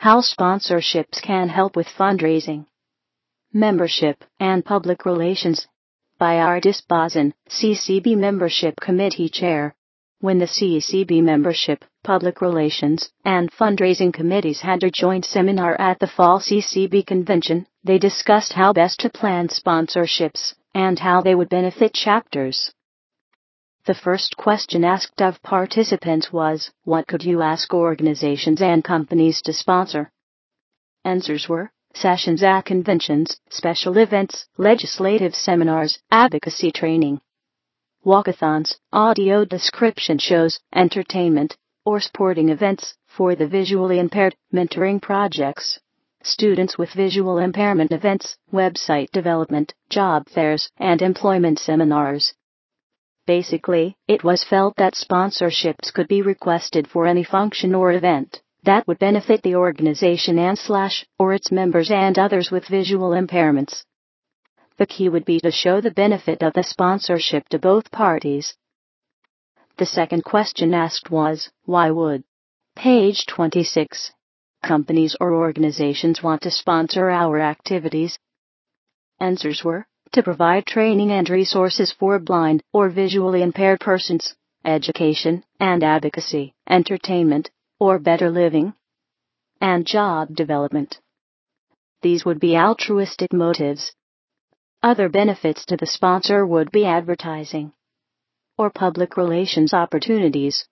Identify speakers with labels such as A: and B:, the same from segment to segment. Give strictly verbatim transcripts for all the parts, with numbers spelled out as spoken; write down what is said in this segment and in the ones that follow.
A: How sponsorships can help with fundraising, membership, and public relations. By Ardis Bazin, C C B Membership Committee Chair. When the C C B Membership, Public Relations, and Fundraising Committees had a joint seminar at the Fall C C B Convention, they discussed how best to plan sponsorships, and how they would benefit chapters. The first question asked of participants was, what could you ask organizations and companies to sponsor? Answers were, sessions at conventions, special events, legislative seminars, advocacy training, walkathons, audio description shows, entertainment, or sporting events for the visually impaired, mentoring projects, students with visual impairment events, website development, job fairs, and employment seminars. Basically, it was felt that sponsorships could be requested for any function or event that would benefit the organization and slash, or its members and others with visual impairments. The key would be to show the benefit of the sponsorship to both parties. The second question asked was, why would, page twenty-six, companies or organizations want to sponsor our activities? Answers were, to provide training and resources for blind or visually impaired persons, education and advocacy, entertainment, or better living, and job development. These would be altruistic motives. Other benefits to the sponsor would be advertising or public relations opportunities.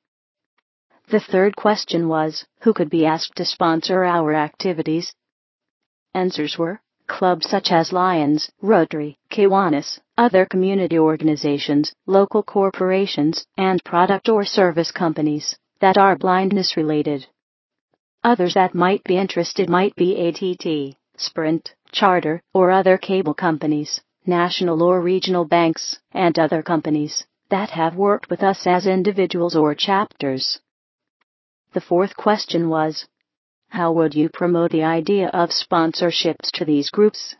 A: The third question was, who could be asked to sponsor our activities? Answers were, clubs such as Lions, Rotary, Kiwanis, other community organizations, local corporations, and product or service companies that are blindness related. Others that might be interested might be A T T, Sprint, Charter, or other cable companies, national or regional banks, and other companies that have worked with us as individuals or chapters. The fourth question was, how would you promote the idea of sponsorships to these groups?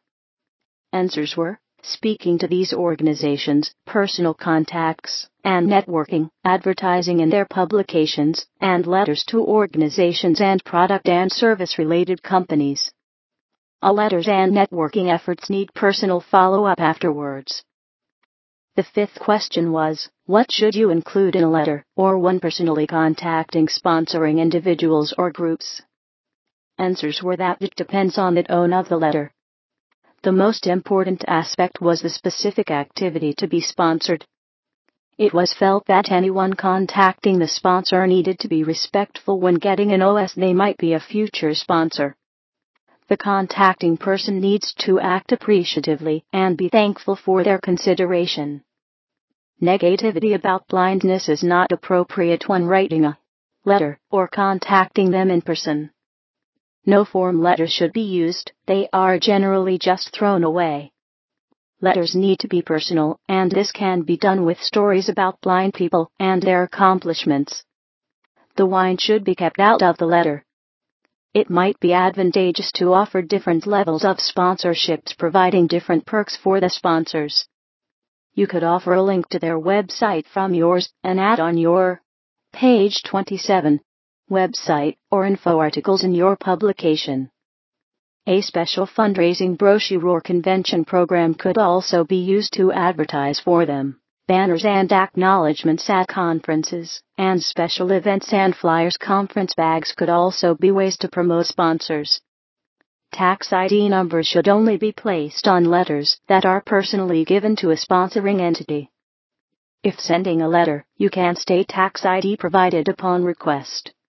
A: Answers were, speaking to these organizations, personal contacts, and networking, advertising in their publications, and letters to organizations and product and service-related companies. All letters and networking efforts need personal follow-up afterwards. The fifth question was, what should you include in a letter, or when personally contacting sponsoring individuals or groups? Answers were that it depends on the tone of the letter. The most important aspect was the specific activity to be sponsored. It was felt that anyone contacting the sponsor needed to be respectful when getting an O S they might be a future sponsor. The contacting person needs to act appreciatively and be thankful for their consideration. Negativity about blindness is not appropriate when writing a letter or contacting them in person. No form letters should be used, they are generally just thrown away. Letters need to be personal, and this can be done with stories about blind people and their accomplishments. The wine should be kept out of the letter. It might be advantageous to offer different levels of sponsorships providing different perks for the sponsors. You could offer a link to their website from yours and add on your page twenty-seven website or info articles in your publication. A special fundraising brochure or convention program could also be used to advertise for them. Banners and acknowledgments at conferences and special events and flyers. Conference bags could also be ways to promote sponsors. Tax I D numbers should only be placed on letters that are personally given to a sponsoring entity. If sending a letter, you can state tax I D provided upon request.